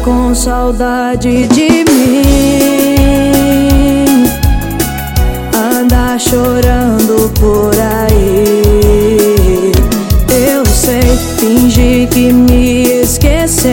com saudade de mim, anda chorando por aí. Eu sei, finge que me esqueceu,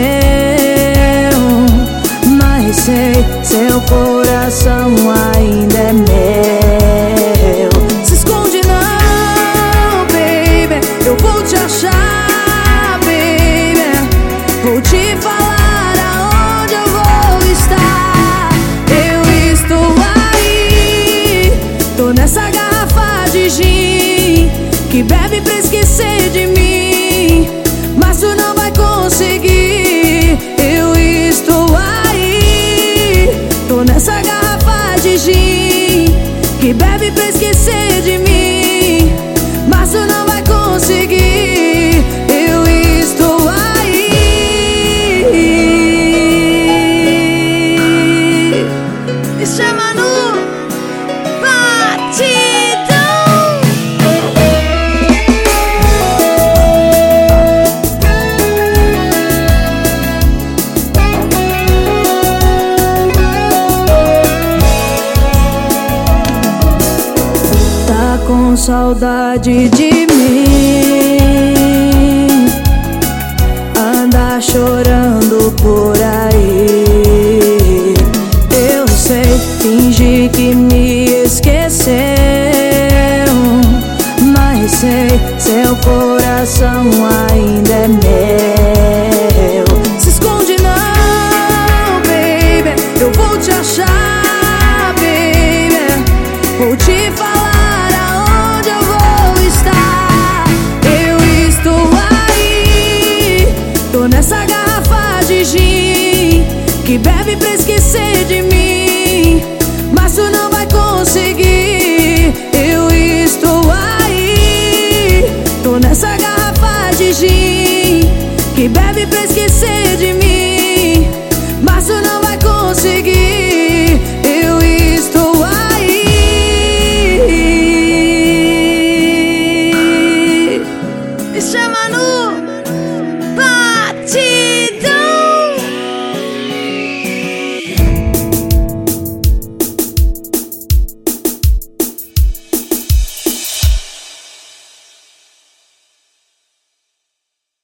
mas sei, seu coração ainda é meu. Se esconde não, baby, eu vou te achar, baby. Vou te falar aonde eu vou estar. Eu estou aí, tô nessa garrafa de gin que bebe pra esquecer de mim, mas tu não vai conseguir. Eu estou aí, tô nessa garrafa de gin que bebe pra esquecer de mim, mas tu não vai conseguir. Eu estou aí. Me chama no com saudade de mim, anda chorando por aí. Eu sei, finge que me esqueceu, mas sei, seu coração ainda é meu. Se esconde não, baby, eu vou te achar, baby. Vou te falar nessa garrafa de gin que bebe pra esquecer de mim,